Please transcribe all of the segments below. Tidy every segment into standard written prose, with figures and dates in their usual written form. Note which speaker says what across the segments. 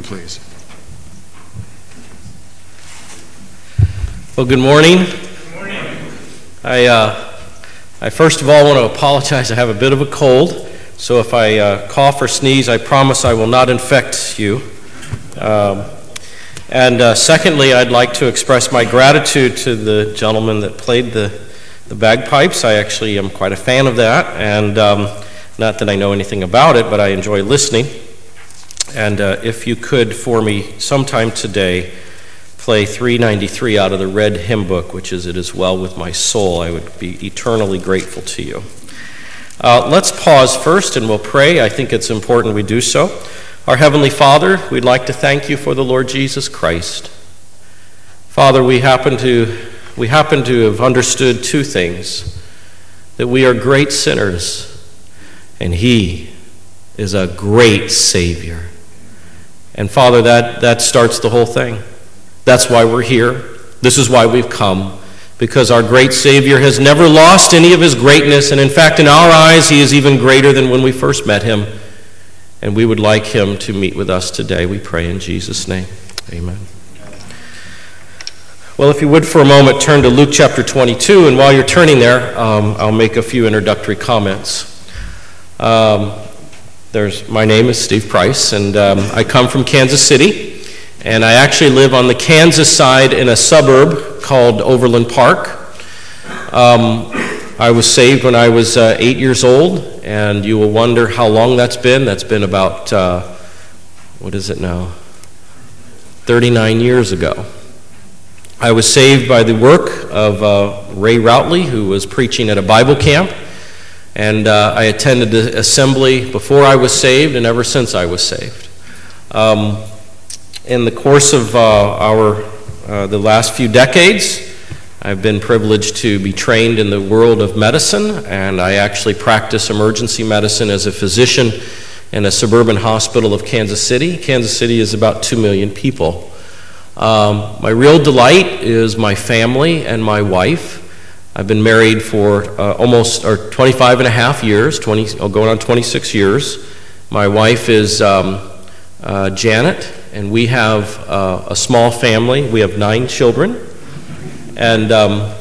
Speaker 1: please.
Speaker 2: Well, good morning.
Speaker 3: Good morning.
Speaker 2: I first of all want to apologize. I have a bit of a cold, so if I cough or sneeze, I promise I will not infect you. And secondly, I'd like to express my gratitude to the gentleman that played the bagpipes. I actually am quite a fan of that, and not that I know anything about it, but I enjoy listening. And if you could, for me, sometime today, play 393 out of the Red Hymn Book, which is "It Is Well With My Soul," I would be eternally grateful to you. Let's pause first and we'll pray. I think it's important we do so. Our Heavenly Father, we'd like to thank you for the Lord Jesus Christ. Father, we happen to have understood two things: that we are great sinners, and He is a great Savior. And Father, that starts the whole thing. That's why we're here. This is why we've come, because our great Savior has never lost any of His greatness, and in fact, in our eyes, He is even greater than when we first met Him. And we would like Him to meet with us today. We pray in Jesus' name. Amen. Well, if you would for a moment turn to Luke chapter 22, and while you're turning there, I'll make a few introductory comments. My name is Steve Price, and I come from Kansas City, and I actually live on the Kansas side in a suburb called Overland Park. I was saved when I was 8 years old, and you will wonder how long that's been. That's been about, 39 years ago. I was saved by the work of Ray Routley, who was preaching at a Bible camp. And I attended the assembly before I was saved and ever since I was saved. In the course of the last few decades, I've been privileged to be trained in the world of medicine, and I actually practice emergency medicine as a physician in a suburban hospital of Kansas City. Kansas City is about 2 million people. My real delight is my family and my wife. I've been married for 25 and a half years, going on 26 years. My wife is Janet, and we have a small family. We have 9 children, and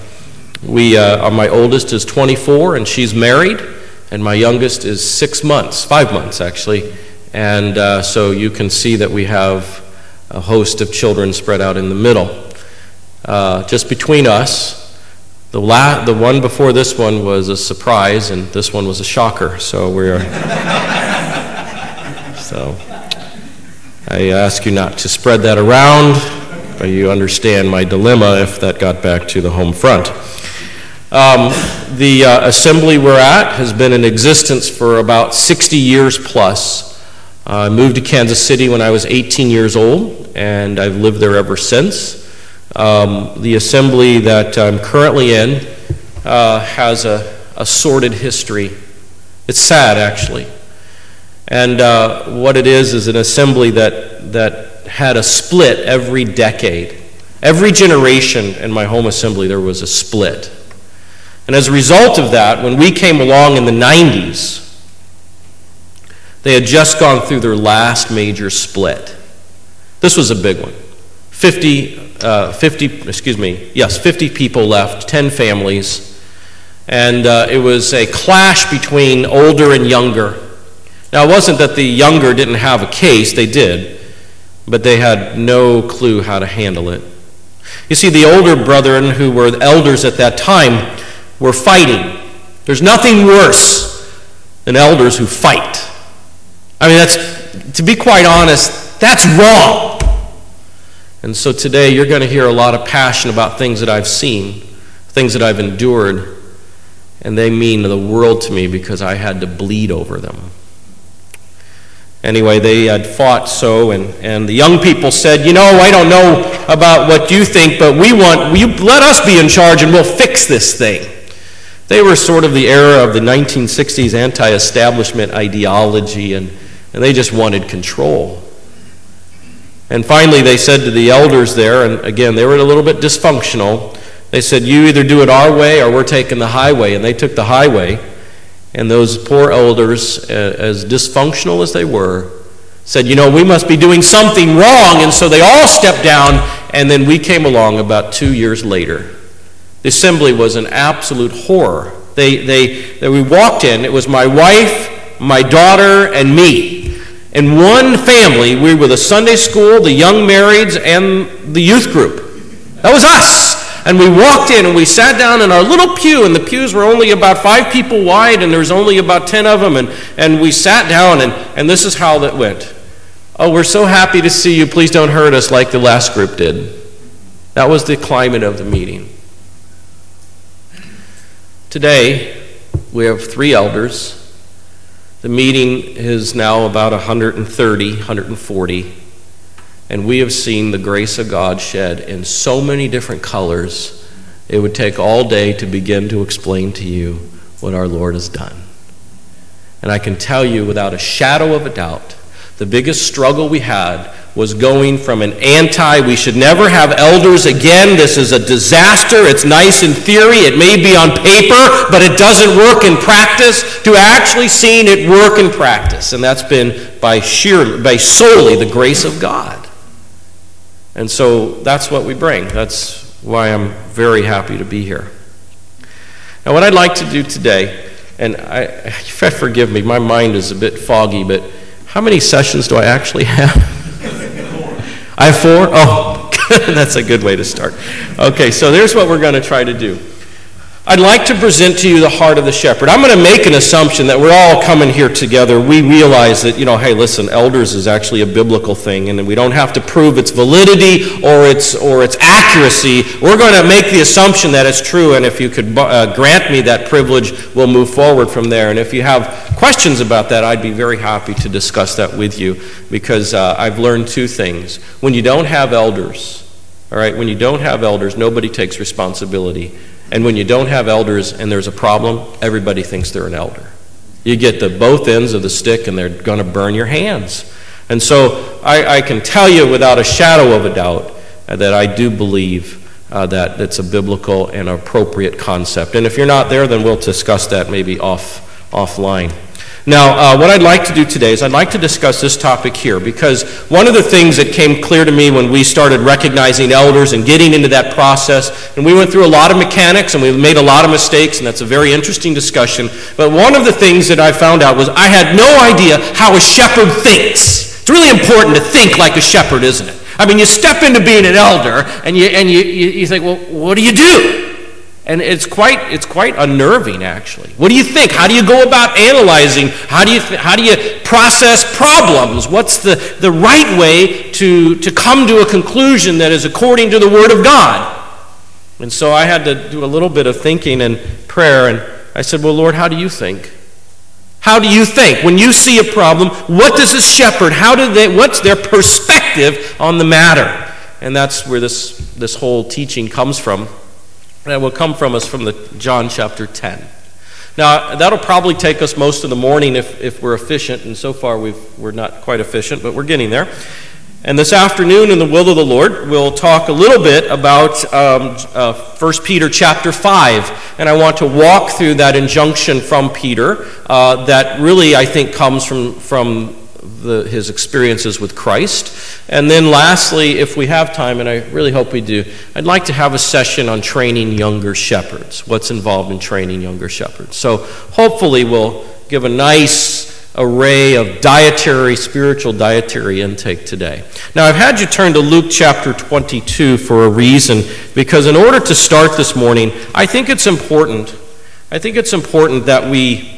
Speaker 2: my oldest is 24, and she's married, and my youngest is 5 months actually, and so you can see that we have a host of children spread out in the middle. Just between us, the one before this one was a surprise, and this one was a shocker. So I ask you not to spread that around, but you understand my dilemma if that got back to the home front. The assembly we're at has been in existence for about 60 years plus. I moved to Kansas City when I was 18 years old, and I've lived there ever since. The assembly that I'm currently in has a sordid history. It's sad, actually. And what it is an assembly that had a split every decade. Every generation in my home assembly, there was a split. And as a result of that, when we came along in the 90s, they had just gone through their last major split. This was a big one. 50 people left, 10 families, and it was a clash between older and younger. Now, it wasn't that the younger didn't have a case, they did, but they had no clue how to handle it. You see, the older brethren, who were the elders at that time, were fighting. There's nothing worse than elders who fight. I mean, to be quite honest, that's wrong. And so today you're going to hear a lot of passion about things that I've seen, things that I've endured, and they mean the world to me because I had to bleed over them. Anyway, they had fought so, and the young people said, I don't know about what you think, but you let us be in charge and we'll fix this thing. They were sort of the era of the 1960s anti-establishment ideology, and they just wanted control. And finally, they said to the elders there, and again, they were a little bit dysfunctional, they said, you either do it our way or we're taking the highway. And they took the highway, and those poor elders, as dysfunctional as they were, said, we must be doing something wrong, and so they all stepped down, and then we came along about 2 years later. The assembly was an absolute horror. We walked in, it was my wife, my daughter, and me. In one family, we were the Sunday school, the young marrieds, and the youth group. That was us. And we walked in and we sat down in our little pew, and the pews were only about 5 people wide, and there was only about 10 of them, and we sat down, and this is how that went. Oh, we're so happy to see you. Please don't hurt us like the last group did. That was the climate of the meeting. Today, we have 3 elders. The meeting is now about 130, 140. And we have seen the grace of God shed in so many different colors, it would take all day to begin to explain to you what our Lord has done. And I can tell you without a shadow of a doubt, the biggest struggle we had was going from an we should never have elders again, this is a disaster, it's nice in theory, it may be on paper, but it doesn't work in practice, to actually seeing it work in practice. And that's been by solely the grace of God. And so that's what we bring. That's why I'm very happy to be here. Now what I'd like to do today, and forgive me, my mind is a bit foggy, but how many sessions do I actually have? I have 4? Oh, that's a good way to start. Okay, so there's what we're going to try to do. I'd like to present to you the heart of the shepherd. I'm going to make an assumption that we're all coming here together. We realize that, hey, listen, elders is actually a biblical thing, and we don't have to prove its validity or its accuracy. We're going to make the assumption that it's true, and if you could grant me that privilege, we'll move forward from there. And if you have questions about that, I'd be very happy to discuss that with you, because I've learned 2 things. When you don't have elders, all right, when you don't have elders, nobody takes responsibility. And when you don't have elders and there's a problem, everybody thinks they're an elder. You get the both ends of the stick and they're going to burn your hands. And so I can tell you without a shadow of a doubt that I do believe that it's a biblical and appropriate concept. And if you're not there, then we'll discuss that maybe offline. Now, what I'd like to do today is I'd like to discuss this topic here, because one of the things that came clear to me when we started recognizing elders and getting into that process, and we went through a lot of mechanics and we made a lot of mistakes, and that's a very interesting discussion, but one of the things that I found out was I had no idea how a shepherd thinks. It's really important to think like a shepherd, isn't it? I mean, you step into being an elder and you think, well, what do you do? And it's quite unnerving, actually. What do you think? How do you go about analyzing? How do you process problems? What's the right way to come to a conclusion that is according to the Word of God? And so I had to do a little bit of thinking and prayer, and I said, well, Lord, how do you think? How do you think? When you see a problem, what does a shepherd, what's their perspective on the matter? And that's where this whole teaching comes from. That will come from us from the John chapter 10. Now, that'll probably take us most of the morning if we're efficient, and so far we're not quite efficient, but we're getting there. And this afternoon, in the will of the Lord, we'll talk a little bit about 1 Peter chapter 5, and I want to walk through that injunction from Peter that really, I think, comes from his experiences with Christ. And then lastly, if we have time, and I really hope we do, I'd like to have a session on training younger shepherds, what's involved in training younger shepherds. So hopefully we'll give a nice array of spiritual dietary intake today. Now, I've had you turn to Luke chapter 22 for a reason, because in order to start this morning, I think it's important that we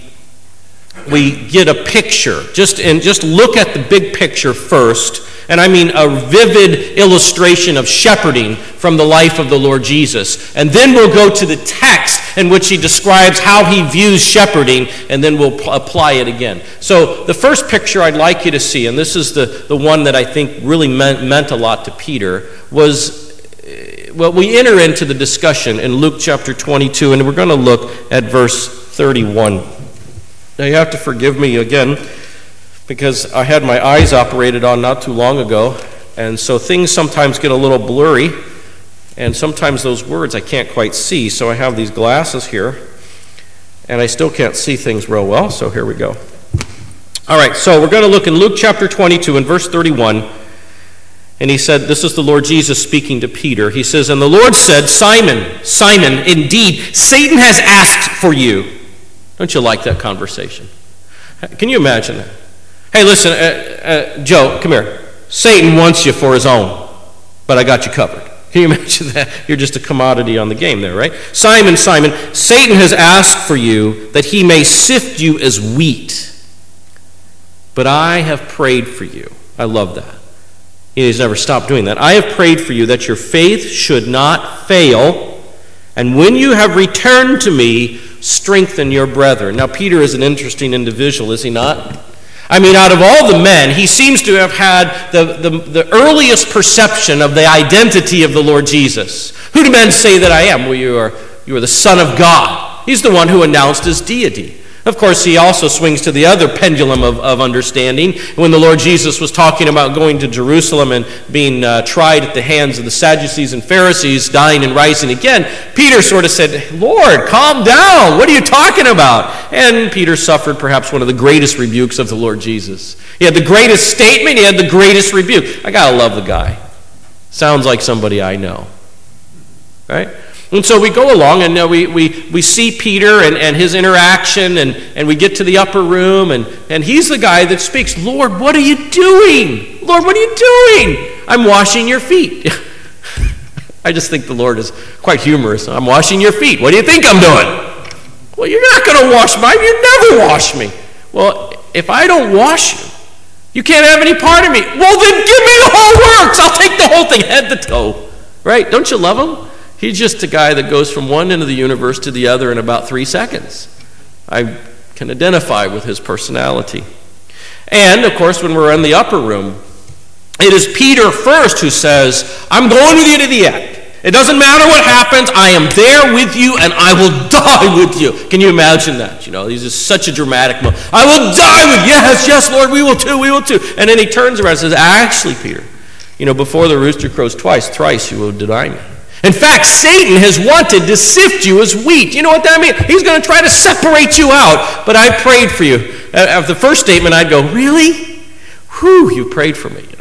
Speaker 2: get a picture, just look at the big picture first, and I mean a vivid illustration of shepherding from the life of the Lord Jesus. And then we'll go to the text in which he describes how he views shepherding, and then we'll apply it again. So the first picture I'd like you to see, and this is the one that I think really meant a lot to Peter, was, well, we enter into the discussion in Luke chapter 22, and we're going to look at verse 31. Now, you have to forgive me again, because I had my eyes operated on not too long ago, and so things sometimes get a little blurry, and sometimes those words I can't quite see, so I have these glasses here, and I still can't see things real well, so here we go. All right, so we're going to look in Luke chapter 22 and verse 31. And he said, this is the Lord Jesus speaking to Peter. He says, and the Lord said, Simon, Simon, indeed, Satan has asked for you. Don't you like that conversation? Can you imagine that? Hey, listen, Joe, come here. Satan wants you for his own, but I got you covered. Can you imagine that? You're just a commodity on the game there, right? Simon, Simon, Satan has asked for you that he may sift you as wheat. But I have prayed for you. I love that. He's never stopped doing that. I have prayed for you that your faith should not fail, and when you have returned to me, strengthen your brethren. Now, Peter is an interesting individual, is he not? I mean, out of all the men, he seems to have had the earliest perception of the identity of the Lord Jesus. Who do men say that I am? Well, you are the Son of God. He's the one who announced his deity. Of course, he also swings to the other pendulum of understanding. When the Lord Jesus was talking about going to Jerusalem and being tried at the hands of the Sadducees and Pharisees, dying and rising again, Peter sort of said, Lord, calm down. What are you talking about? And Peter suffered perhaps one of the greatest rebukes of the Lord Jesus. He had the greatest statement. He had the greatest rebuke. I got to love the guy. Sounds like somebody I know. Right? And so we go along, and we see Peter and his interaction, and we get to the upper room, and he's the guy that speaks, Lord, what are you doing? Lord, what are you doing? I'm washing your feet. I just think the Lord is quite humorous. I'm washing your feet. What do you think I'm doing? Well, you're not going to wash mine. You never wash me. Well, if I don't wash you, you can't have any part of me. Well, then give me the whole works. I'll take the whole thing, head to toe. Right? Don't you love him? He's just a guy that goes from one end of the universe to the other in about 3 seconds. I can identify with his personality. And, of course, when we're in the upper room, it is Peter first who says, I'm going with you to the end. It doesn't matter what happens. I am there with you, and I will die with you. Can you imagine that? You know, he's just such a dramatic moment. I will die with you. Yes, Lord, we will too, we will too. And then he turns around and says, actually, Peter, before the rooster crows twice, thrice you will deny me. In fact, Satan has wanted to sift you as wheat. You know what that means? He's going to try to separate you out. But I prayed for you. After the first statement, I'd go, really? Whew, you prayed for me,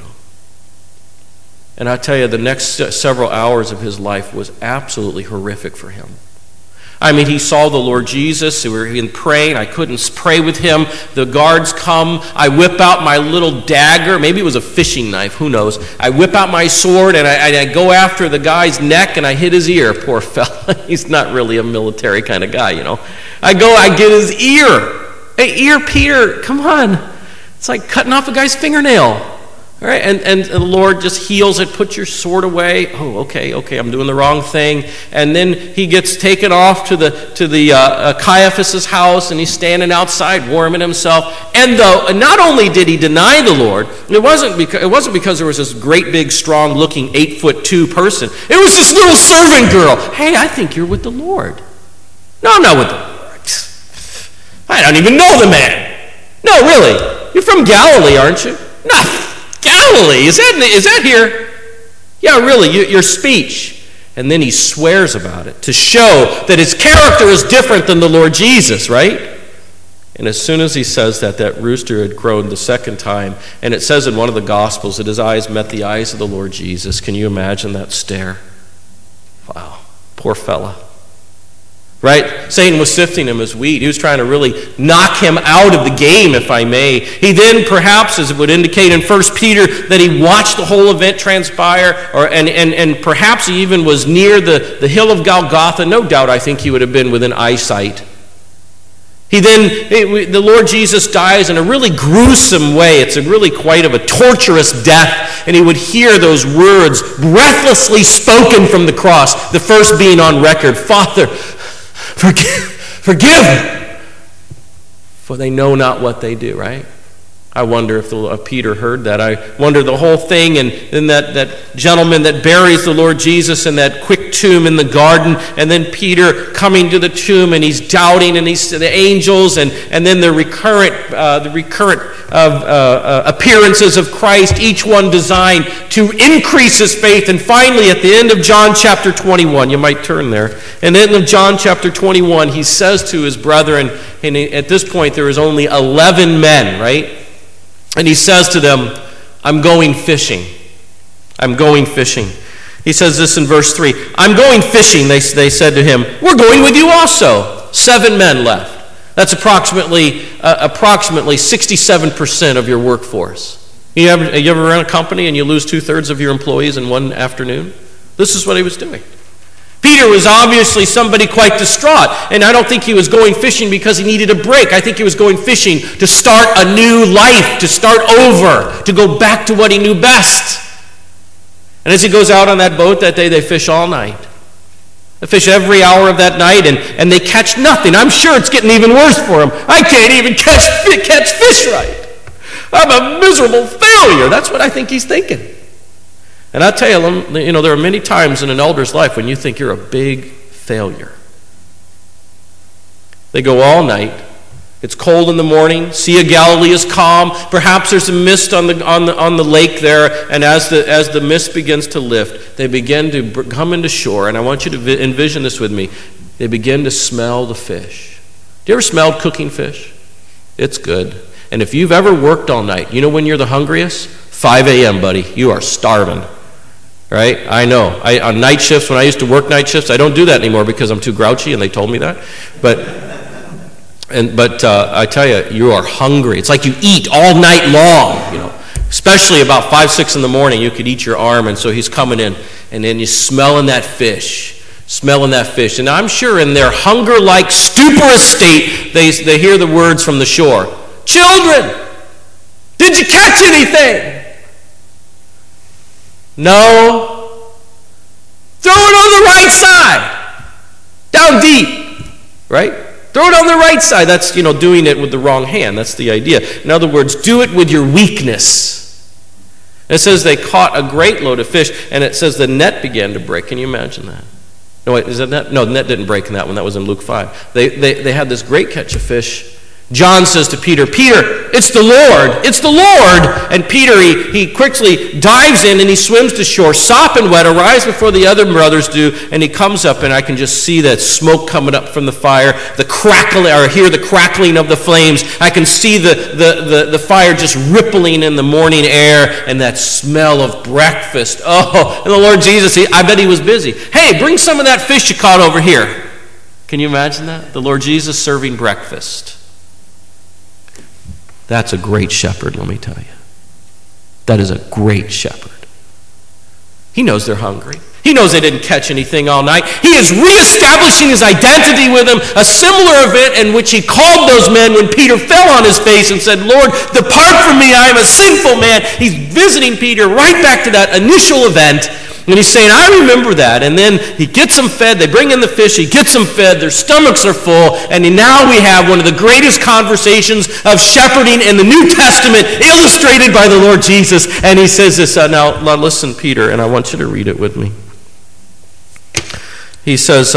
Speaker 2: And I tell you, the next several hours of his life was absolutely horrific for him. I mean, he saw the Lord Jesus. We were in praying. I couldn't pray with him. The guards come. I whip out my little dagger. Maybe it was a fishing knife. Who knows? I whip out my sword, and I go after the guy's neck, and I hit his ear. Poor fella. He's not really a military kind of guy, I get his ear. Hey, ear, Peter, come on. It's like cutting off a guy's fingernail. All right, and the Lord just heals it, puts your sword away. Oh, okay, I'm doing the wrong thing. And then he gets taken off to the Caiaphas' house, and he's standing outside warming himself. And not only did he deny the Lord, it wasn't because there was this great big strong looking 8'2" person. It was this little servant girl. Hey, I think you're with the Lord. No, I'm not with the Lord. I don't even know the man. No, really, you're from Galilee, aren't you? No. Galilee, is that here? Yeah, really, your speech. And then he swears about it to show that his character is different than the Lord Jesus, right? And as soon as he says that rooster had crowed the second time, and it says in one of the Gospels that his eyes met the eyes of the Lord Jesus. Can you imagine that stare? Wow, poor fella. Right? Satan was sifting him as wheat. He was trying to really knock him out of the game, if I may. He then, perhaps, as it would indicate in 1 Peter, that he watched the whole event transpire, and perhaps he even was near the hill of Golgotha. No doubt, I think he would have been within eyesight. The Lord Jesus dies in a really gruesome way. It's really quite of a torturous death. And he would hear those words breathlessly spoken from the cross, the first being on record, Father, forgive, for they know not what they do, right? I wonder if Peter heard that. I wonder the whole thing, and then that gentleman that buries the Lord Jesus in that quick tomb in the garden, and then Peter coming to the tomb, and he's doubting, and he's the angels, and then the recurrent appearances of Christ, each one designed to increase his faith. And finally, at the end of John chapter 21, you might turn there, and the end of John chapter 21, he says to his brethren, and at this point there is only 11 men, right? And he says to them, I'm going fishing. I'm going fishing. He says this in verse 3. I'm going fishing, they said to him. We're going with you also. 7 men left. That's approximately 67% of your workforce. You ever run a company and you lose 2/3 of your employees in one afternoon? This is what he was doing. Peter was obviously somebody quite distraught, and I don't think he was going fishing because he needed a break. I think he was going fishing to start a new life, to start over, to go back to what he knew best. And as he goes out on that boat that day, they fish all night. They fish every hour of that night, and they catch nothing. I'm sure it's getting even worse for him. I can't even catch fish right. I'm a miserable failure. That's what I think he's thinking. And I tell you, there are many times in an elder's life when you think you're a big failure. They go all night. It's cold in the morning. Sea of Galilee is calm. Perhaps there's a mist on the lake there. And as the mist begins to lift, they begin to come into shore. And I want you to envision this with me. They begin to smell the fish. Do you ever smell cooking fish? It's good. And if you've ever worked all night, you know when you're the hungriest? 5 a.m., buddy. You are starving. Right? I know. On night shifts, when I used to work night shifts, I don't do that anymore because I'm too grouchy, and they told me that. But I tell you, you are hungry. It's like you eat all night long. Especially about 5, 6 in the morning, you could eat your arm. And so he's coming in, and then you're smelling that fish. And I'm sure in their hunger-like, stuporous state, they hear the words from the shore. Children, did you catch anything? No. Throw it on the right side. Down deep. Right? Throw it on the right side. That's, doing it with the wrong hand. That's the idea. In other words, do it with your weakness. It says they caught a great load of fish, and it says the net began to break. Can you imagine that? No, wait, is that net? No, the net didn't break in that one. That was in Luke 5. They had this great catch of fish. John says to Peter, Peter, it's the Lord. It's the Lord. And Peter, he quickly dives in and he swims to shore, sopping wet, arrives before the other brothers do, and he comes up, and I can just see that smoke coming up from the fire, the crackling, or hear the crackling of the flames. I can see the fire just rippling in the morning air, and that smell of breakfast. Oh, and the Lord Jesus, I bet he was busy. Hey, bring some of that fish you caught over here. Can you imagine that? The Lord Jesus serving breakfast. That's a great shepherd, let me tell you. That is a great shepherd. He knows they're hungry. He knows they didn't catch anything all night. He is reestablishing his identity with them, a similar event in which he called those men when Peter fell on his face and said, Lord, depart from me, I am a sinful man. He's visiting Peter right back to that initial event. And he's saying, I remember that. And then he gets them fed. They bring in the fish. He gets them fed. Their stomachs are full. And now we have one of the greatest conversations of shepherding in the New Testament, illustrated by the Lord Jesus. And he says this, now listen, Peter, and I want you to read it with me. He says,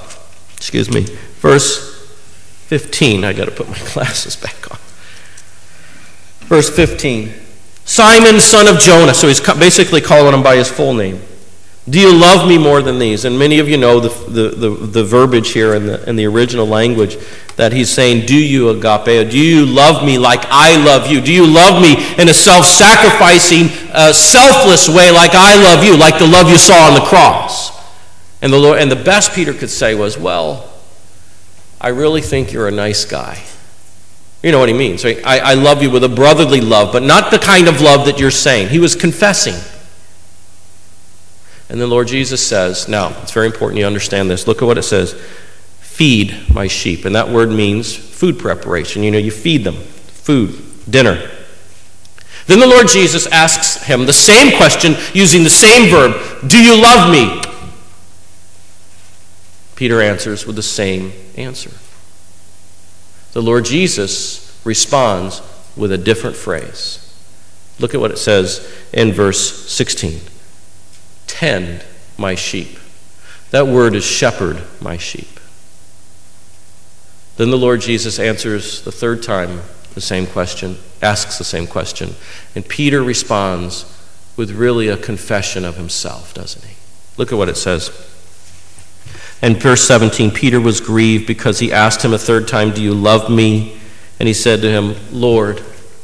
Speaker 2: verse 15. I got to put my glasses back on. Verse 15. Simon, son of Jonah. So he's basically calling him by his full name. Do you love me more than these? And many of you know the verbiage here in the original language that he's saying, do you agapeo? Do you love me like I love you? Do you love me in a self-sacrificing, selfless way like I love you, like the love you saw on the cross? And the best Peter could say was, well, I really think you're a nice guy. You know what he means. Right? I love you with a brotherly love, but not the kind of love that you're saying. He was confessing. And the Lord Jesus says, now, it's very important you understand this. Look at what it says. Feed my sheep. And that word means food preparation. You feed them. Food, dinner. Then the Lord Jesus asks him the same question using the same verb. Do you love me? Peter answers with the same answer. The Lord Jesus responds, with a different phrase. Look at what it says in verse 16. Tend my sheep. That word is shepherd my sheep. Then the Lord Jesus answers the third time the same question, asks the same question. And Peter responds with really a confession of himself, doesn't he? Look at what it says. In verse 17, Peter was grieved because he asked him a third time, do you love me? And he said to him, Lord,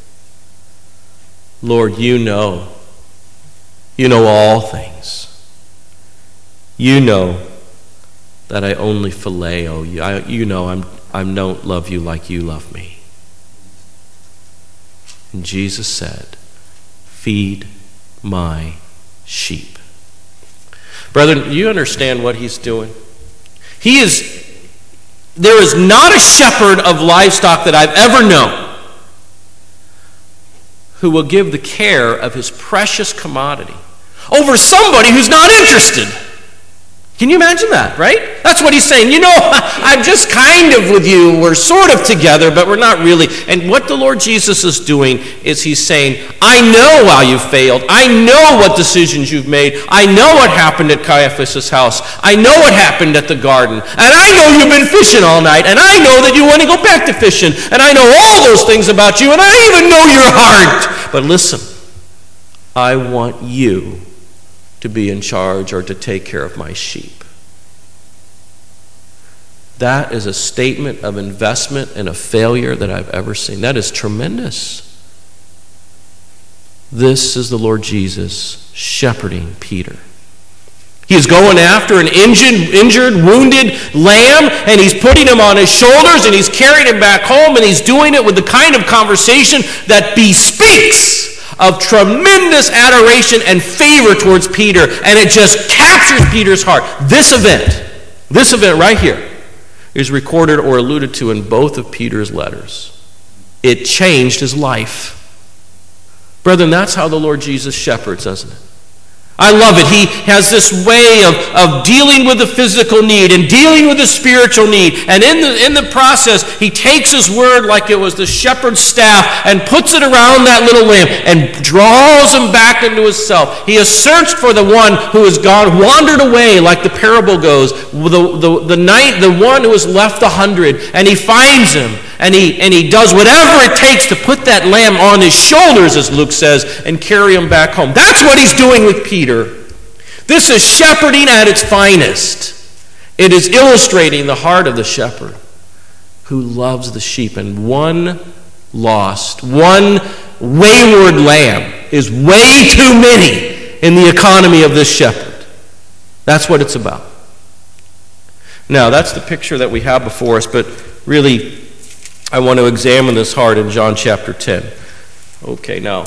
Speaker 2: you know all things. You know that I only phileo you. You know I don't love you like you love me. And Jesus said, feed my sheep. Brethren, you understand what he's doing? There is not a shepherd of livestock that I've ever known who will give the care of his precious commodity over somebody who's not interested. Can you imagine that, right? That's what he's saying. I'm just kind of with you. We're sort of together, but we're not really. And what the Lord Jesus is doing is he's saying, I know how you failed. I know what decisions you've made. I know what happened at Caiaphas' house. I know what happened at the garden. And I know you've been fishing all night. And I know that you want to go back to fishing. And I know all those things about you. And I even know your heart. But listen, I want you to be in charge or to take care of my sheep. That is a statement of investment and a failure that I've ever seen. That is tremendous. This is the Lord Jesus shepherding Peter. He is going after an injured, wounded lamb, and he's putting him on his shoulders, and he's carrying him back home, and he's doing it with the kind of conversation that bespeaks of tremendous adoration and favor towards Peter, and it just captures Peter's heart. This event right here is recorded or alluded to in both of Peter's letters. It changed his life. Brethren, that's how the Lord Jesus shepherds, doesn't it? I love it. He has this way of dealing with the physical need and dealing with the spiritual need. And in the process, he takes his word like it was the shepherd's staff and puts it around that little lamb and draws him back into himself. He has searched for the one who has wandered away, like the parable goes, the one who has left 100, and he finds him. And he does whatever it takes to put that lamb on his shoulders, as Luke says, and carry him back home. That's what he's doing with Peter. This is shepherding at its finest. It is illustrating the heart of the shepherd who loves the sheep. And one wayward lamb is way too many in the economy of this shepherd. That's what it's about. Now, that's the picture that we have before us, but really, I want to examine this heart in John chapter 10. Okay, now,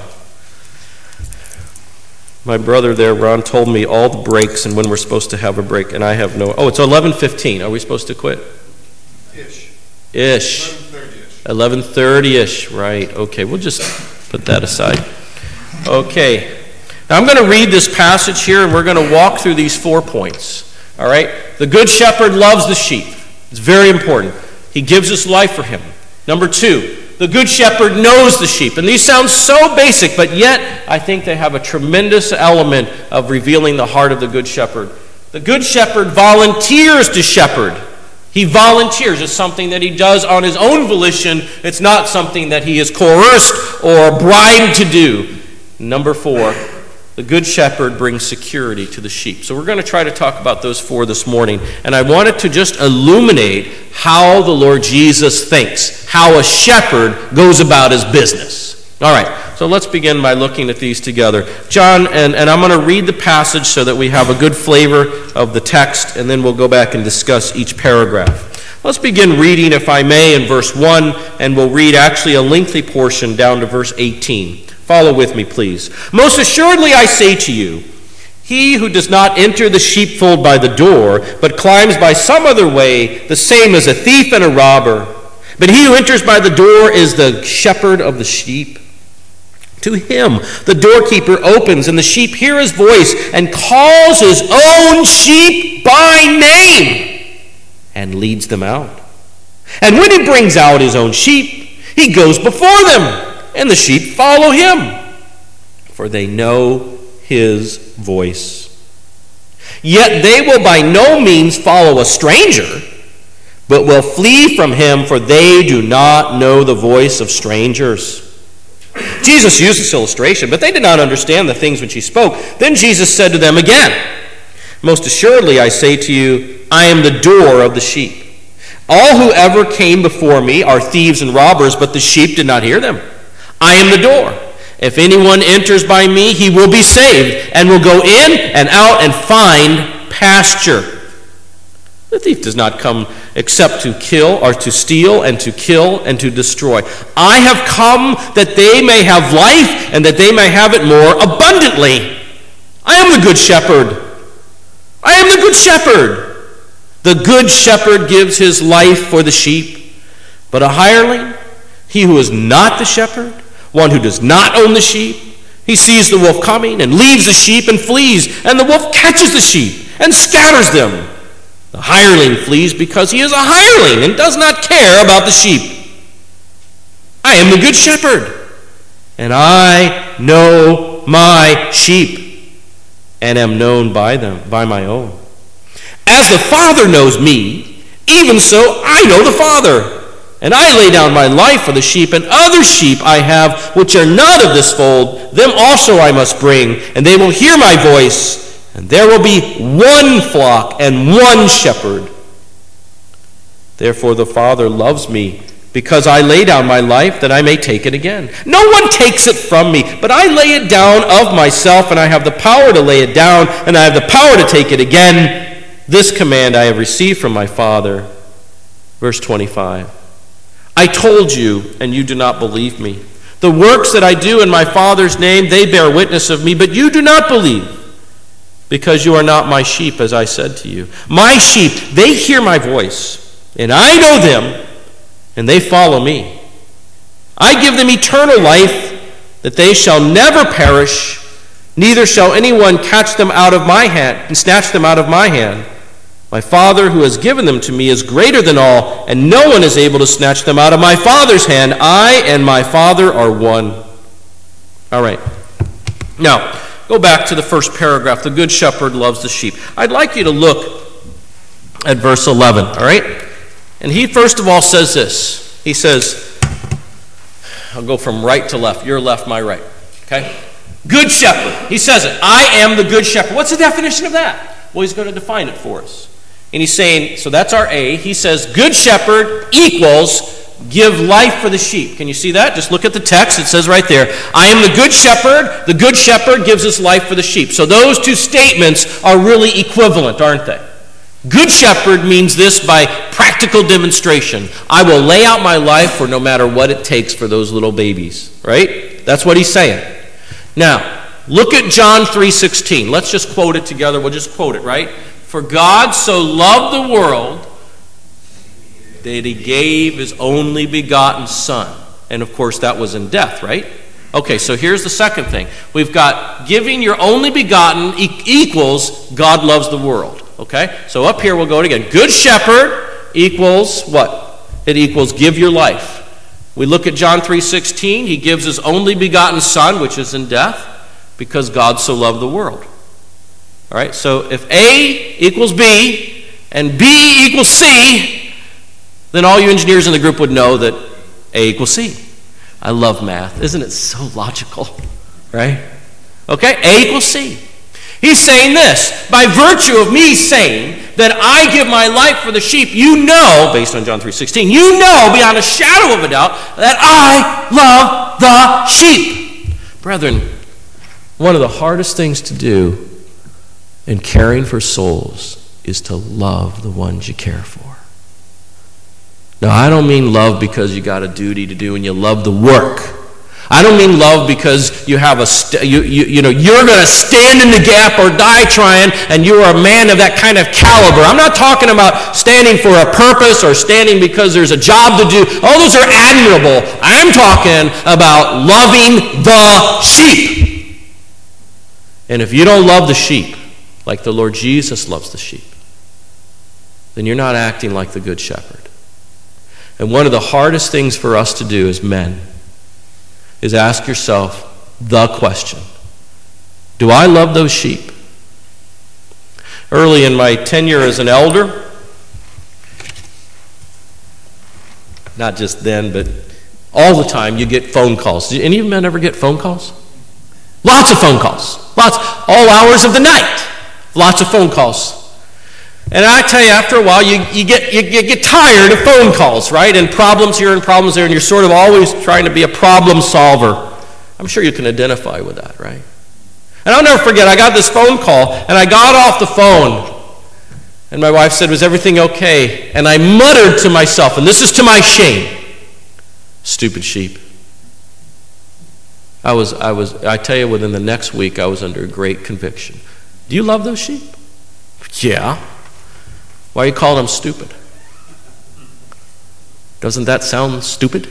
Speaker 2: my brother there, Ron, told me all the breaks and when we're supposed to have a break, and I have no... Oh, it's 11:15. Are we supposed to quit? Ish. 11:30-ish. 11:30-ish, right. Okay, we'll just put that aside. Okay. Now, I'm going to read this passage here, and we're going to walk through these 4 points. All right? The good shepherd loves the sheep. It's very important. He gives his life for him. Number 2, the good shepherd knows the sheep. And these sound so basic, but yet I think they have a tremendous element of revealing the heart of the good shepherd. The good shepherd volunteers to shepherd. He volunteers. It's something that he does on his own volition. It's not something that he is coerced or bribed to do. Number 4, the good shepherd brings security to the sheep. So we're going to try to talk about those 4 this morning. And I wanted to just illuminate how the Lord Jesus thinks, how a shepherd goes about his business. All right, so let's begin by looking at these together. John, and I'm going to read the passage so that we have a good flavor of the text, and then we'll go back and discuss each paragraph. Let's begin reading, if I may, in verse 1, and we'll read actually a lengthy portion down to verse 18. Follow with me, please. Most assuredly I say to you, he who does not enter the sheepfold by the door, but climbs by some other way, the same is a thief and a robber. But he who enters by the door is the shepherd of the sheep. To him the doorkeeper opens, and the sheep hear his voice, and calls his own sheep by name, and leads them out. And when he brings out his own sheep, he goes before them, and the sheep follow him, for they know his voice. Yet they will by no means follow a stranger, but will flee from him, for they do not know the voice of strangers." Jesus used this illustration, but they did not understand the things which he spoke. Then Jesus said to them again, "Most assuredly I say to you, I am the door of the sheep. All who ever came before me are thieves and robbers, but the sheep did not hear them. I am the door. If anyone enters by me, he will be saved, and will go in and out and find pasture. The thief does not come except to kill, or to steal, and to kill, and to destroy. I have come that they may have life, and that they may have it more abundantly. I am the good shepherd. I am the good shepherd. The good shepherd gives his life for the sheep. But a hireling, he who is not the shepherd, one who does not own the sheep, he sees the wolf coming and leaves the sheep and flees, and the wolf catches the sheep and scatters them. The hireling flees because he is a hireling and does not care about the sheep. I am the good shepherd, and I know my sheep, and am known by them, by my own. As the Father knows me, even so I know the Father, and I lay down my life for the sheep, and other sheep I have which are not of this fold, them also I must bring, and they will hear my voice, and there will be one flock and one shepherd. Therefore the Father loves me, because I lay down my life that I may take it again. No one takes it from me, but I lay it down of myself, and I have the power to lay it down, and I have the power to take it again. This command I have received from my Father. Verse 25. I told you, and you do not believe me. The works that I do in my Father's name, they bear witness of me, but you do not believe, because you are not my sheep, as I said to you. My sheep, they hear my voice, and I know them, and they follow me. I give them eternal life, that they shall never perish, neither shall anyone catch them out of my hand and snatch them out of my hand. My Father who has given them to me is greater than all, and no one is able to snatch them out of my Father's hand. I and my Father are one. All right. Now, go back to the first paragraph. The good shepherd loves the sheep. I'd like you to look at verse 11, all right? And he first of all says this. He says, I'll go from right to left. Your left, my right. Okay? Good shepherd. He says it. I am the good shepherd. What's the definition of that? Well, he's going to define it for us. And he's saying, so that's our A. He says, good shepherd equals give life for the sheep. Can you see that? Just look at the text. It says right there, I am the good shepherd. The good shepherd gives his life for the sheep. So those two statements are really equivalent, aren't they? Good shepherd means this by practical demonstration. I will lay out my life for no matter what it takes for those little babies. Right? That's what he's saying. Now, look at John 3:16. Let's just quote it together. We'll just quote it, right? For God so loved the world that he gave his only begotten Son. And of course that was in death, right? Okay, so here's the second thing. We've got giving your only begotten equals God loves the world. Okay? So up here we'll go again. Good shepherd equals what? It equals give your life. We look at John 3:16. He gives his only begotten Son, which is in death, because God so loved the world. All right, so if A equals B and B equals C, then all you engineers in the group would know that A equals C. I love math. Isn't it so logical? Right? Okay, A equals C. He's saying this, by virtue of me saying that I give my life for the sheep, you know, based on John 3:16, you know beyond a shadow of a doubt that I love the sheep. Brethren, one of the hardest things to do in caring for souls is to love the ones you care for. Now, I don't mean love because you got a duty to do and you love the work. I don't mean love because you have you're going to stand in the gap or die trying and you're a man of that kind of caliber. I'm not talking about standing for a purpose or standing because there's a job to do. All those are admirable. I'm talking about loving the sheep. And if you don't love the sheep like the Lord Jesus loves the sheep, then you're not acting like the good shepherd. And one of the hardest things for us to do as men is ask yourself the question, do I love those sheep? Early in my tenure as an elder, not just then, but all the time, you get phone calls. Do any of you men ever get phone calls? Lots of phone calls. Lots. All hours of the night. Lots of phone calls. And I tell you, after a while, you get tired of phone calls, right? And problems here and problems there, and you're sort of always trying to be a problem solver. I'm sure you can identify with that, right? And I'll never forget, I got this phone call, and I got off the phone, and my wife said, was everything okay? And I muttered to myself, and this is to my shame, stupid sheep. I tell you, within the next week, I was under great conviction. Do you love those sheep? Yeah. Why are you calling them stupid? Doesn't that sound stupid?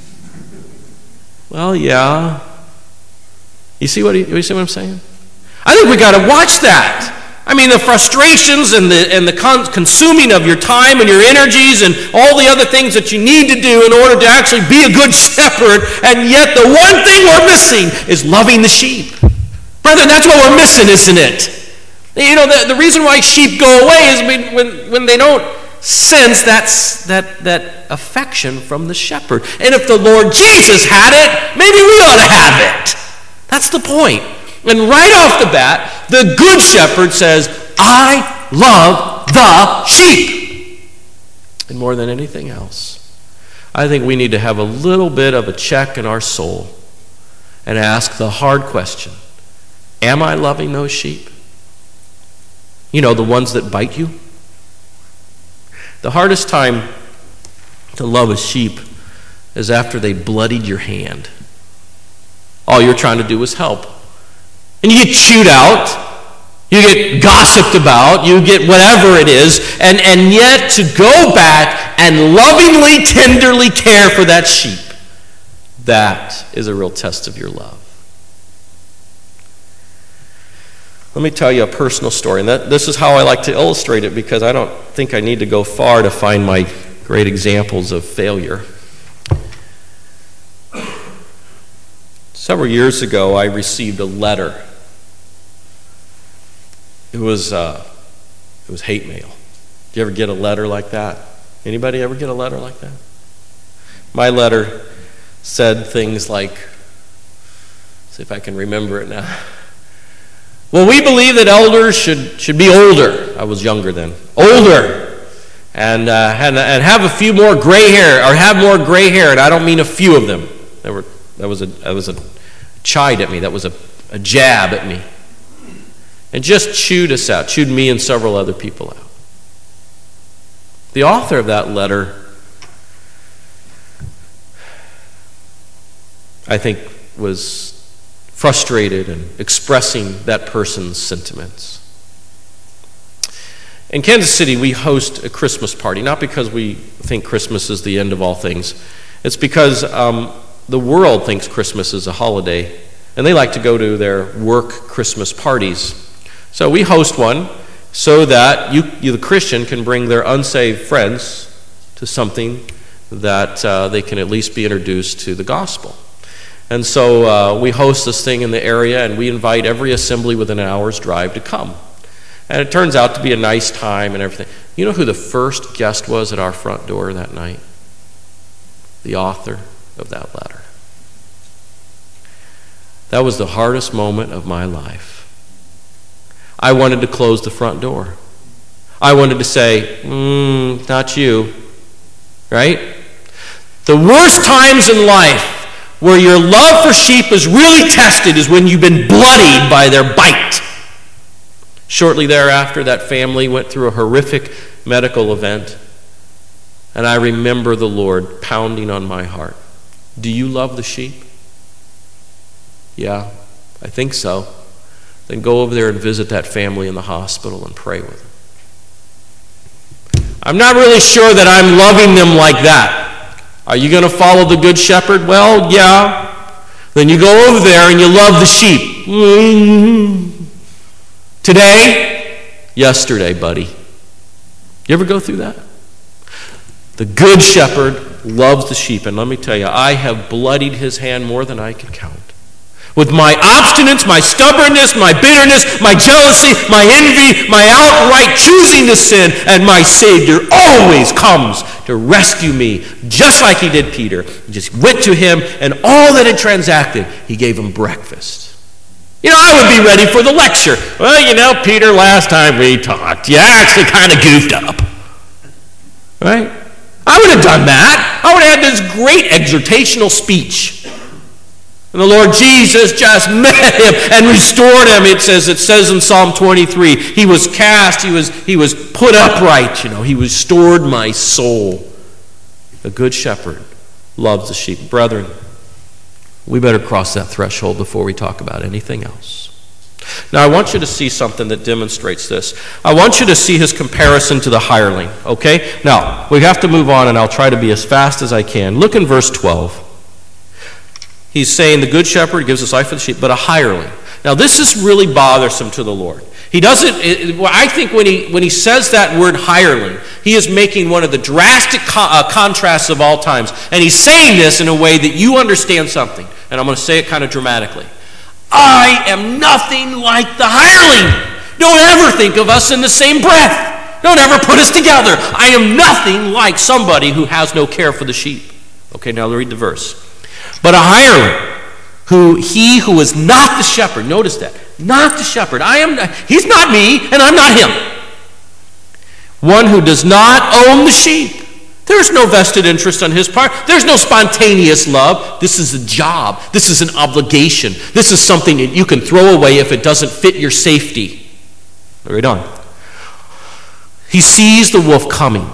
Speaker 2: Well, yeah. You see what I'm saying? I think we got to watch that. I mean, the frustrations and the consuming of your time and your energies and all the other things that you need to do in order to actually be a good shepherd, and yet the one thing we're missing is loving the sheep. Brethren, that's what we're missing, isn't it? You know, the reason why sheep go away is when they don't sense that affection from the shepherd. And if the Lord Jesus had it, maybe we ought to have it. That's the point. And right off the bat, the good shepherd says, I love the sheep. And more than anything else, I think we need to have a little bit of a check in our soul and ask the hard question, am I loving those sheep? You know, the ones that bite you? The hardest time to love a sheep is after they bloodied your hand. All you're trying to do is help. And you get chewed out, you get gossiped about, you get whatever it is, and yet to go back and lovingly, tenderly care for that sheep, that is a real test of your love. Let me tell you a personal story, and this is how I like to illustrate it, because I don't think I need to go far to find my great examples of failure. Several years ago, I received a letter. It was hate mail. Did you ever get a letter like that? Anybody ever get a letter like that? My letter said things like, see if I can remember it now. Well, we believe that elders should be older. I was younger then. Older. And have a few more gray hair, or have more gray hair, and I don't mean a few of them. That was a chide at me. That was a jab at me. And just chewed us out, chewed me and several other people out. The author of that letter, I think, was frustrated and expressing that person's sentiments. In Kansas City, we host a Christmas party, not because we think Christmas is the end of all things. It's because the world thinks Christmas is a holiday, and they like to go to their work Christmas parties. So we host one so that you, the Christian, can bring their unsaved friends to something that they can at least be introduced to the gospel. And so we host this thing in the area, and we invite every assembly within an hour's drive to come. And it turns out to be a nice time and everything. You know who the first guest was at our front door that night? The author of that letter. That was the hardest moment of my life. I wanted to close the front door. I wanted to say, not you, right? The worst times in life where your love for sheep is really tested is when you've been bloodied by their bite. Shortly thereafter, that family went through a horrific medical event, and I remember the Lord pounding on my heart. Do you love the sheep? Yeah, I think so. Then go over there and visit that family in the hospital and pray with them. I'm not really sure that I'm loving them like that. Are you going to follow the Good Shepherd? Well, yeah. Then you go over there and you love the sheep. Today, yesterday, buddy. You ever go through that? The Good Shepherd loves the sheep. And let me tell you, I have bloodied his hand more than I can count. With my obstinance, my stubbornness, my bitterness, my jealousy, my envy, my outright choosing to sin, and my Savior always comes to rescue me, just like he did Peter. He just went to him, and all that had transacted, he gave him breakfast. I would be ready for the lecture. Well, Peter, last time we talked, you actually kind of goofed up. Right? I would have done that. I would have had this great exhortational speech. And the Lord Jesus just met him and restored him. It says in Psalm 23, he was cast, he was put upright, he restored my soul. The good shepherd loves the sheep. Brethren, we better cross that threshold before we talk about anything else. Now, I want you to see something that demonstrates this. I want you to see his comparison to the hireling, okay? Now, we have to move on, and I'll try to be as fast as I can. Look in verse 12. He's saying the good shepherd gives his life for the sheep, but a hireling. Now, this is really bothersome to the Lord. He doesn't, I think when he says that word hireling, he is making one of the drastic contrasts of all times. And he's saying this in a way that you understand something. And I'm going to say it kind of dramatically. I am nothing like the hireling. Don't ever think of us in the same breath. Don't ever put us together. I am nothing like somebody who has no care for the sheep. Okay, now read the verse. But a hireling, he who is not the shepherd, notice that, not the shepherd. He's not me, and I'm not him. One who does not own the sheep. There's no vested interest on his part. There's no spontaneous love. This is a job. This is an obligation. This is something that you can throw away if it doesn't fit your safety. Right on. He sees the wolf coming.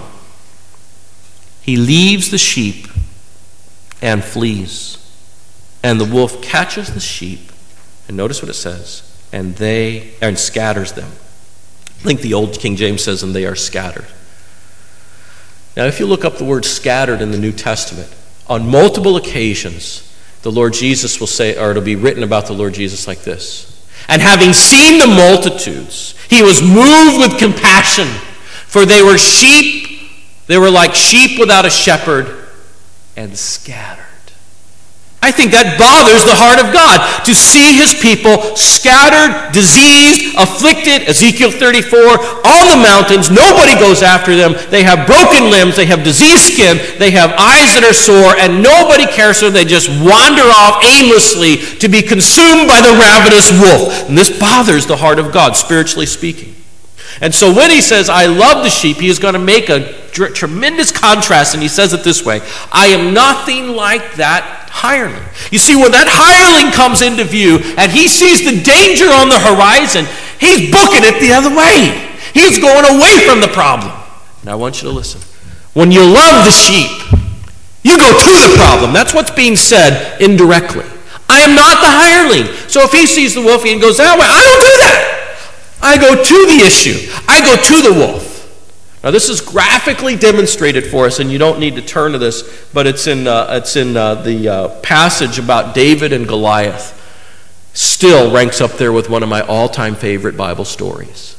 Speaker 2: He leaves the sheep and flees. And the wolf catches the sheep, and notice what it says, and scatters them. I think the old King James says, and they are scattered. Now, if you look up the word scattered in the New Testament, on multiple occasions, the Lord Jesus will say, or it'll be written about the Lord Jesus like this. And having seen the multitudes, he was moved with compassion, for they were sheep, they were like sheep without a shepherd, and scattered. I think that bothers the heart of God to see his people scattered, diseased, afflicted, Ezekiel 34, on the mountains. Nobody goes after them. They have broken limbs. They have diseased skin. They have eyes that are sore, and nobody cares for them. They just wander off aimlessly to be consumed by the ravenous wolf. And this bothers the heart of God, spiritually speaking. And so when he says, I love the sheep, he is going to make a tremendous contrast, and he says it this way, I am nothing like that hireling. You see, when that hireling comes into view and he sees the danger on the horizon, he's booking it the other way. He's going away from the problem. Now I want you to listen. When you love the sheep, you go to the problem. That's what's being said indirectly. I am not the hireling. So if he sees the wolf and goes that way, I don't do that. I go to the issue. I go to the wolf. Now this is graphically demonstrated for us, and you don't need to turn to this, but it's in the passage about David and Goliath. Still ranks up there with one of my all-time favorite Bible stories.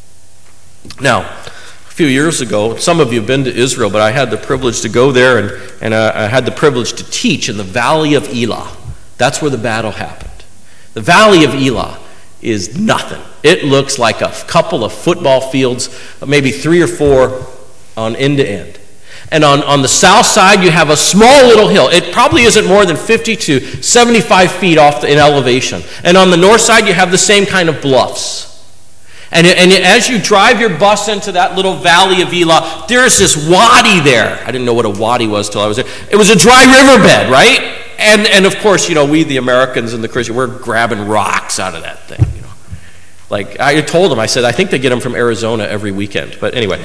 Speaker 2: Now, a few years ago, some of you have been to Israel, but I had the privilege to go there, and I had the privilege to teach in the Valley of Elah. That's where the battle happened. The Valley of Elah is nothing. It looks like a couple of football fields, maybe 3 or 4 on end to end. And on the south side, you have a small little hill. It probably isn't more than 50 to 75 feet off in elevation. And on the north side, you have the same kind of bluffs. And as you drive your bus into that little Valley of Elah, there's this wadi there. I didn't know what a wadi was till I was there. It was a dry riverbed, right? And of course, we, the Americans and the Christians, we're grabbing rocks out of that thing. Like I told them, I said, I think they get them from Arizona every weekend. But anyway,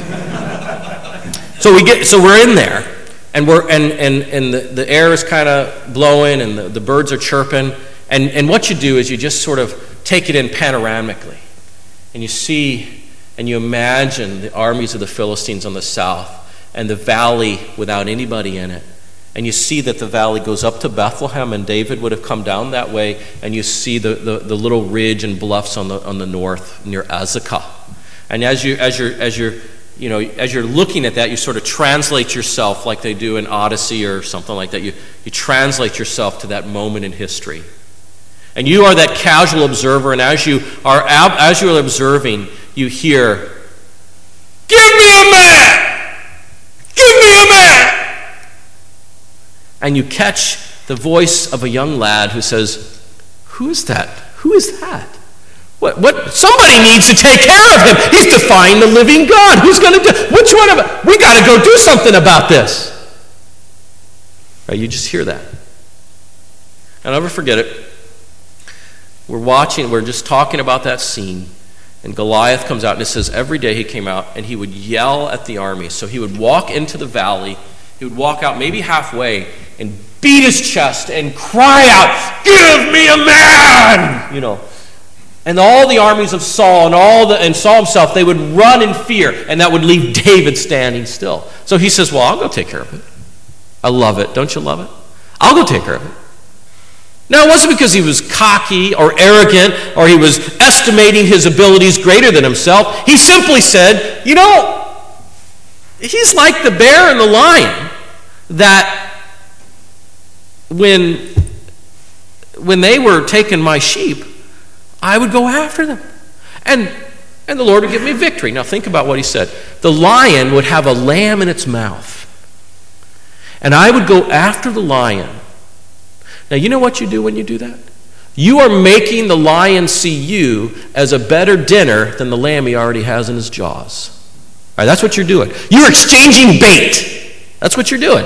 Speaker 2: so we're in there, and the air is kind of blowing, and the birds are chirping, and what you do is you just sort of take it in panoramically, and you see and you imagine the armies of the Philistines on the south, and the valley without anybody in it. And you see that the valley goes up to Bethlehem, and David would have come down that way, and you see the little ridge and bluffs on the north near Azekah. And as you're as you're looking at that, you sort of translate yourself like they do in Odyssey or something like that. You translate yourself to that moment in history. And you are that casual observer, and as you are observing, you hear, "Give me a man! Give me a man!" And you catch the voice of a young lad who says, "Who is that? Who is that? What? Somebody needs to take care of him. He's defying the living God. Who's going to do? Which one of us? We got to go do something about this." Right? You just hear that. I'll never forget it. We're just talking about that scene, and Goliath comes out, and it says every day he came out, and he would yell at the army. So he would walk into the valley, he would walk out maybe halfway, and beat his chest and cry out, "Give me a man!" And all the armies of Saul and Saul himself, they would run in fear, and that would leave David standing still. So he says, "Well, I'll go take care of it." I love it. Don't you love it? I'll go take care of it. Now, it wasn't because he was cocky or arrogant or he was estimating his abilities greater than himself. He simply said, he's like the bear and the lion that when they were taking my sheep, I would go after them. And the Lord would give me victory. Now, think about what he said. The lion would have a lamb in its mouth, and I would go after the lion. Now, you know what you do when you do that? You are making the lion see you as a better dinner than the lamb he already has in his jaws. All right, that's what you're doing. You're exchanging bait. That's what you're doing.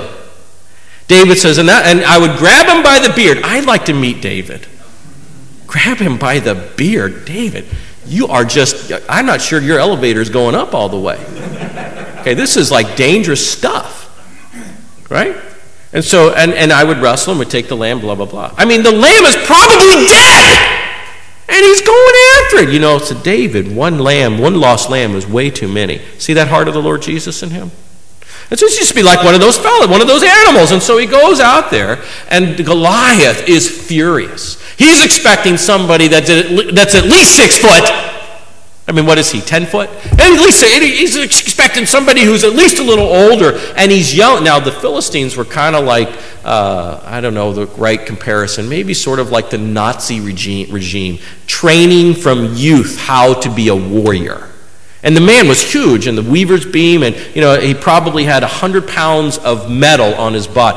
Speaker 2: David says, and I would grab him by the beard. I'd like to meet David. Grab him by the beard. David, you are I'm not sure your elevator is going up all the way. Okay, this is like dangerous stuff. Right? And so, and I would wrestle and would take the lamb, blah, blah, blah. I mean, the lamb is probably dead! And he's going after it. To David, one lost lamb was way too many. See that heart of the Lord Jesus in him? It's just to be like one of those fellas, one of those animals. And so he goes out there, and Goliath is furious. He's expecting somebody that's at least 6 foot. I mean, what is he, 10 foot? And at least he's expecting somebody who's at least a little older, and he's yelling. Now, the Philistines were kind of like, I don't know the right comparison, maybe sort of like the Nazi regime, training from youth how to be a warrior. And the man was huge, and the weaver's beam, and he probably had 100 pounds of metal on his body.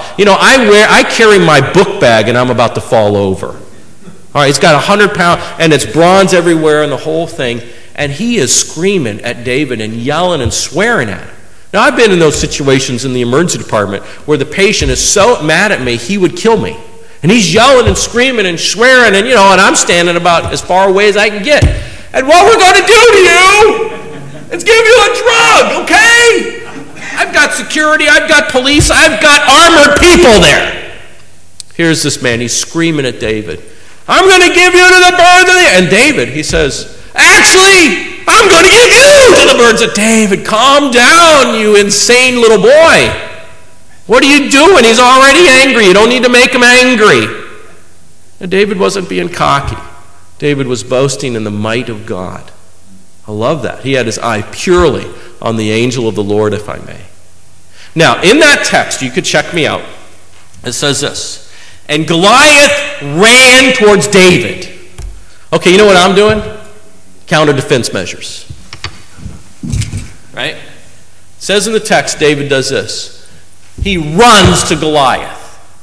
Speaker 2: I carry my book bag, and I'm about to fall over. All right, it's got 100 pounds, and it's bronze everywhere, and the whole thing. And he is screaming at David and yelling and swearing at him. Now, I've been in those situations in the emergency department where the patient is so mad at me, he would kill me. And he's yelling and screaming and swearing, and I'm standing about as far away as I can get. And what we're going to do to you is give you a drug, okay? I've got security, I've got police, I've got armored people there. Here's this man, he's screaming at David. I'm going to give you to the birds of the air. And David, he says, actually, I'm going to give you to the birds of David. Calm down, you insane little boy. What are you doing? He's already angry. You don't need to make him angry. And David wasn't being cocky. David was boasting in the might of God. I love that. He had his eye purely on the angel of the Lord, if I may. Now, in that text, you could check me out. It says this. And Goliath ran towards David. Okay, you know what I'm doing? Counter defense measures. Right? It says in the text, David does this. He runs to Goliath.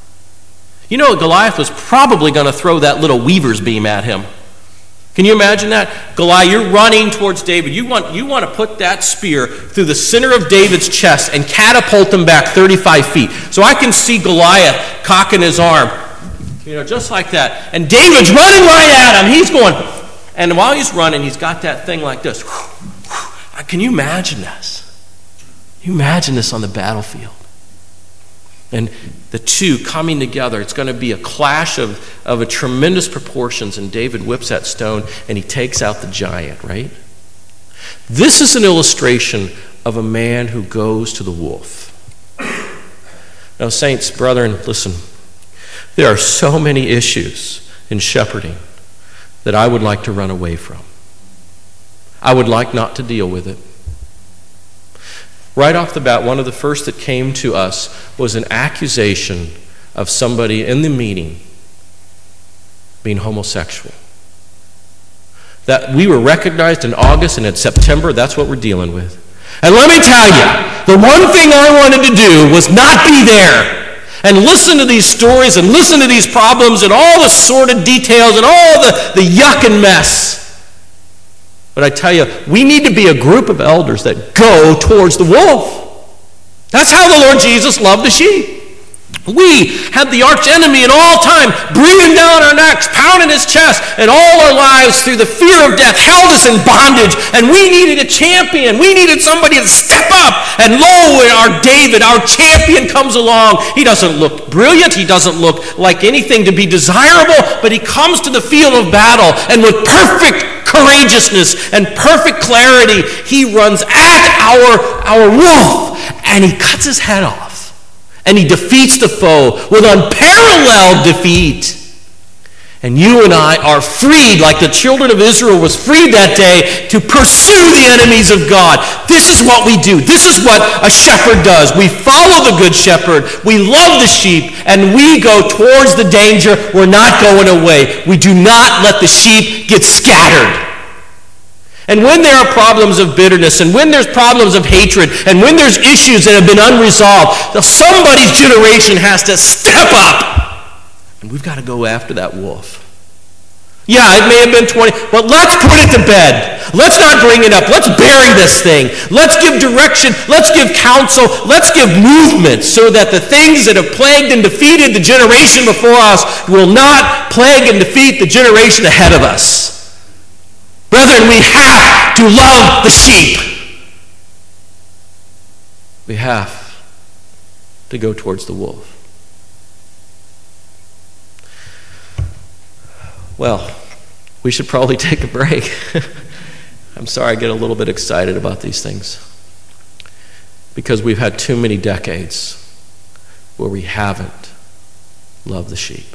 Speaker 2: Goliath was probably going to throw that little weaver's beam at him. Can you imagine that? Goliath, you're running towards David. You want to put that spear through the center of David's chest and catapult him back 35 feet. So I can see Goliath cocking his arm, just like that. And David's running right at him. He's going, and while he's running, he's got that thing like this. Can you imagine this? Can you imagine this on the battlefield? And the two coming together, it's going to be a clash of a tremendous proportions, and David whips that stone and he takes out the giant, right? This is an illustration of a man who goes to the wolf. Now, saints, brethren, listen. There are so many issues in shepherding that I would like to run away from. I would like not to deal with it. Right off the bat, one of the first that came to us was an accusation of somebody in the meeting being homosexual. That we were recognized in August, and in September, that's what we're dealing with. And let me tell you, the one thing I wanted to do was not be there and listen to these stories and listen to these problems and all the sordid details and all the yuck and mess. But I tell you, we need to be a group of elders that go towards the wolf. That's how the Lord Jesus loved the sheep. We had the arch enemy in all time breathing down our necks, pounding his chest, and all our lives through the fear of death held us in bondage, and we needed a champion. We needed somebody to step up, and lo, our David, our champion, comes along. He doesn't look brilliant. He doesn't look like anything to be desirable, but he comes to the field of battle, and with perfect courageousness and perfect clarity, he runs at our wolf, and he cuts his head off. And he defeats the foe with unparalleled defeat. And you and I are freed, like the children of Israel was freed that day, to pursue the enemies of God. This is what we do. This is what a shepherd does. We follow the good shepherd. We love the sheep, and we go towards the danger. We're not going away. We do not let the sheep get scattered. And when there are problems of bitterness, and when there's problems of hatred, and when there's issues that have been unresolved, somebody's generation has to step up. And we've got to go after that wolf. Yeah, it may have been 20, but let's put it to bed. Let's not bring it up. Let's bury this thing. Let's give direction. Let's give counsel. Let's give movement so that the things that have plagued and defeated the generation before us will not plague and defeat the generation ahead of us. Brethren, we have to love the sheep. We have to go towards the wolf. Well, we should probably take a break. I'm sorry I get a little bit excited about these things, because we've had too many decades where we haven't loved the sheep.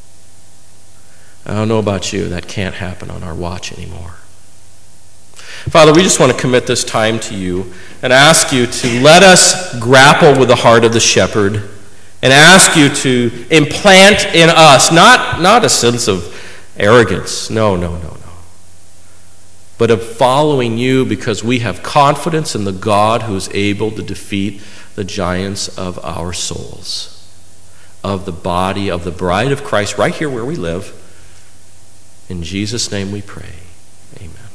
Speaker 2: I don't know about you, that can't happen on our watch anymore. Father, we just want to commit this time to you and ask you to let us grapple with the heart of the shepherd, and ask you to implant in us not a sense of arrogance, no, but of following you because we have confidence in the God who is able to defeat the giants of our souls, of the body, of the bride of Christ, right here where we live. In Jesus' name we pray. Amen.